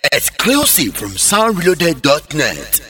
Exclusive from soundreloaded.net.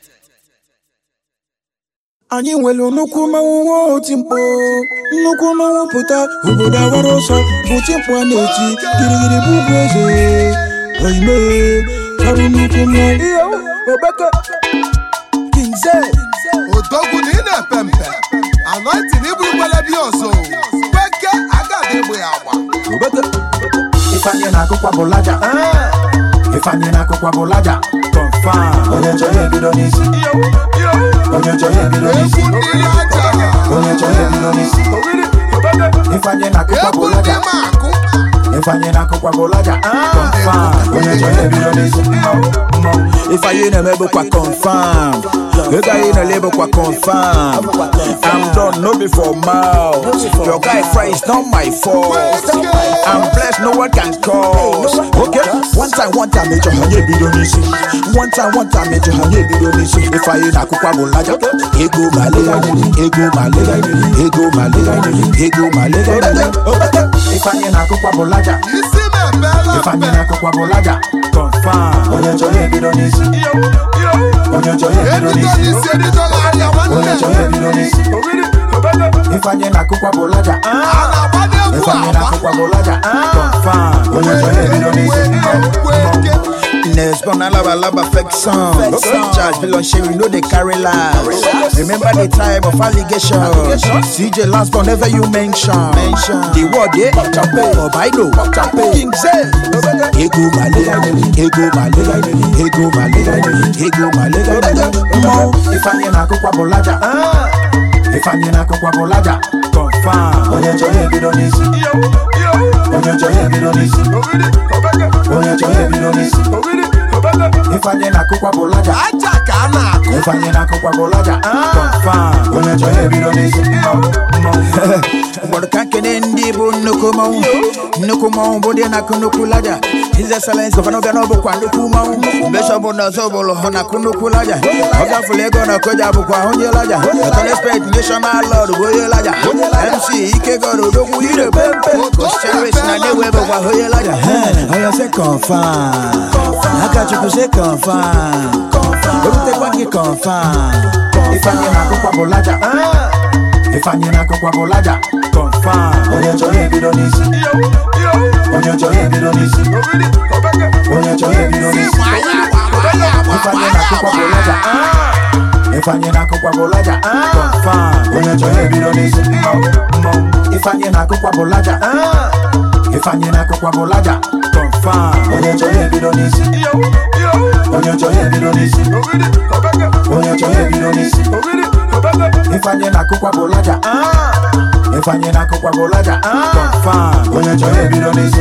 Anyị nwere nnukwu mmanwụ oti mkpu nnukwu mmanwụ pụta obodo awara ọsọ oti mkpu a na-eti girigiri bụ ugwu eze oime arụ nnukwu mmanwụ Obeke Kinze Odogwu na ị na-epe mpe anointing ibu igbele bi ọzọ Beke agadi egbe ya agba Obeke Ifanye na akụkwa bụ laja Ifanye na akụkwa bụ laja confirm onye chọrọ ebido n'isi onye chọrọ ebido n'isi Egwu ndị aja onye chọrọ ebido n'isi Ifanye na akụkwa bụ Egwu ndị laja makụ Ifanye na akụkwa bụ laja confirm onye chọrọ ebido n'isi Ifanye na mebe kwa confirm Ega na label kwa confirm I'm done no before mouth Your guy fry is not my fault I'm blessed no one can cause Okay one time major hanye bido nisi One time major hanye bido nisi Ifanye na kukwa bolaja Ego malega Ego malega Ifanye na akụkwa bụ laja isi mepela Ifanye na akụkwa bụ laja Confirm onye chọrọ ebido n'isi onye chọrọ ebido Edido n'isi n'isi edidola anya onye nwanne chọrọ ebido n'isi Ifanye na akụkwa bụ laja A na-agbado egwu Ifanye na agba akụkwa bụ laja Confirm onye chọrọ ebido n'isi Weke Next born laba fake song Charge bill on shame, we know they carry lies Remember the time of allegation CJ last born never you mention The word yeah, Obaino King Z Ego malega Ifanye na akụkwa bụ laja Ifanye na akụkwa bụ laja Confirm onye chọrọ ebido n'isi onye chọrọ ebido n'isi onye chọrọ ebido n'isi Ifanye na akụkwa bụ laja aja ka a na-akụ Ifanye na akụkwa bụ laja Confirm onye chọrọ ebido n'isi Mbodo kankene ndi bu nnukwu mmanwụ bụ dị na nnukwu laja His Excellence gọvanọ bịa n'ọbụ kwa nnukwu mmanwụ Bishop n'ọzọ bụrụ hụ na nnukwu laja Ọ gafere ego na koja bụkwa onye laja Respect National Lord bụ onye laja MC Ike God odogwu ire pempe Ocheris na Newe bụkwa onye laja Oya se confirm Akachukwu se confirm Orutekwa gị confirm Ifanye na akụkwa bụ laja Ifanye na akụkwa bụ laja Confirm onye chọrọ ebido n'isi onye chọrọ ebido n'isi onye chọrọ ebido n'isi Ifanye na akụkwa bụ laja Ifanye na akụkwa bụ laja Confirm onye chọrọ ebido n'isi Ifanye na akụkwa bụ laja Ifanye na akụkwa bụ laja Confirm onye chọrọ ebido n'isi onye chọrọ ebido n'isi onye chọrọ ebido n'isi Ifanye na akụkwa bụ laja Ifanye na akụkwa bụ laja Confirm onye chọrọ ebido n'isi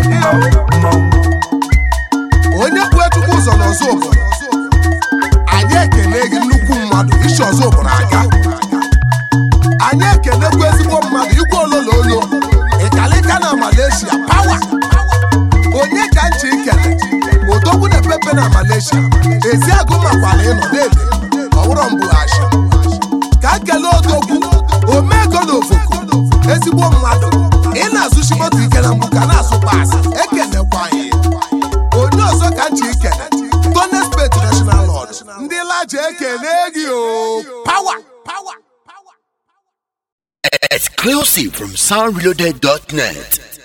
onye kwu Chukwu ụzọ n'ọzọ obodo anyị ekele gị nnukwu mmadụ isi ọzọ obodo aga anyị ekelekwa ezigbo mmadụ igwe ololo ịkalịka na Malaysia pawa onye ka nchi ikele odogwu na pepe na Malaysia ezi agụ makwala ịnọ na-ele ọhụrụ mbughachi ka nkele odogwu omego na ofoko ezigbo mmadụ ị na-azụchi moto ike na mgbu ka na-asụkwa asị ekelekwa anyị onye ọzọ ka nchi ikele Tonespet National Lord ndị laja ekele gị o pawa Exclusive from soundreloaded.net.